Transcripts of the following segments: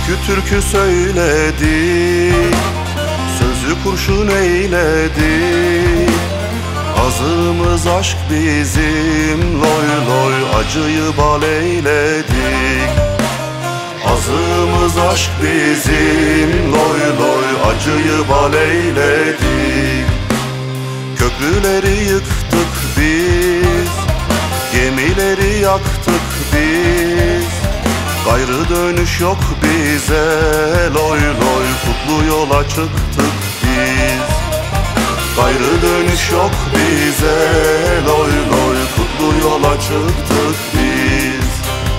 türkü söyledik, sözü kurşun eyledik. Azığımız aşk bizim, loy loy acıyı bal eyledik. Azığımız aşk bizim, loy loy acıyı bal eyledik. Köprüleri yıktık biz, gemileri yaktık biz. Gayrı dönüş yok bize, loy loy kutlu yola çıktık biz. Gayrı dönüş yok bize, loy loy kutlu yola çıktık biz.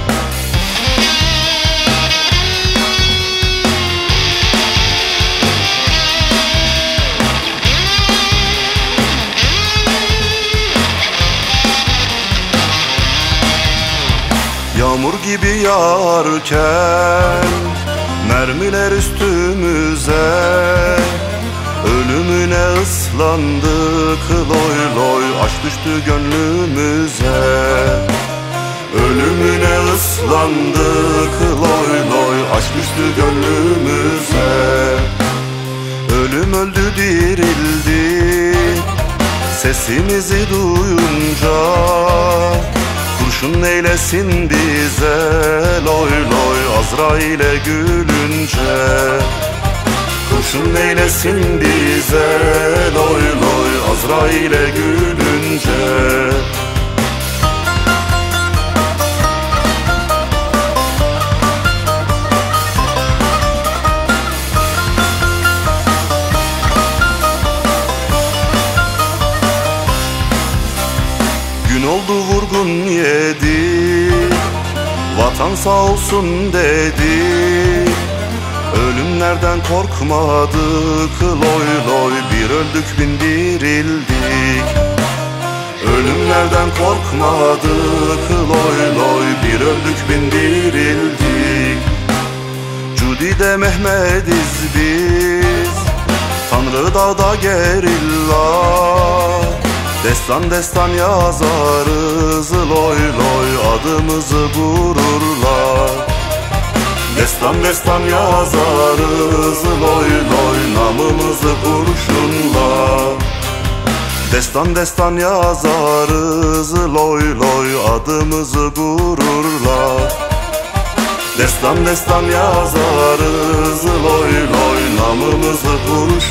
Yağmur gibi yağarken mermiler üstümüze, ölümüne ıslandık, loy loy aşk düştü gönlümüze. Ölümüne ıslandık, loy loy aşk düştü gönlümüze. Ölüm öldü dirildi, sesimizi duyunca. Kurşun neylesin bize, loy loy Azrail'e gülünce. Kurşun neylesin bize, loy loy Azrail'e gülünce. Gün oldu vurgun yedik, vatan sağ olsun dedik. Ölümlerden korkmadık, loy loy bir öldük bin dirildik. Ölümlerden korkmadık, loy loy bir öldük bin dirildik. Cudi'de Mehmet'iz biz, Tanrı dağda gerilla. Destan destan yazarız, loy loy adımızı gururla. Destan destan yazarız, loy loy namımızı kurşunla. Destan destan yazarız, loy loy adımızı gururla. Destan destan yazarız, loy loy namımızı kurşunla.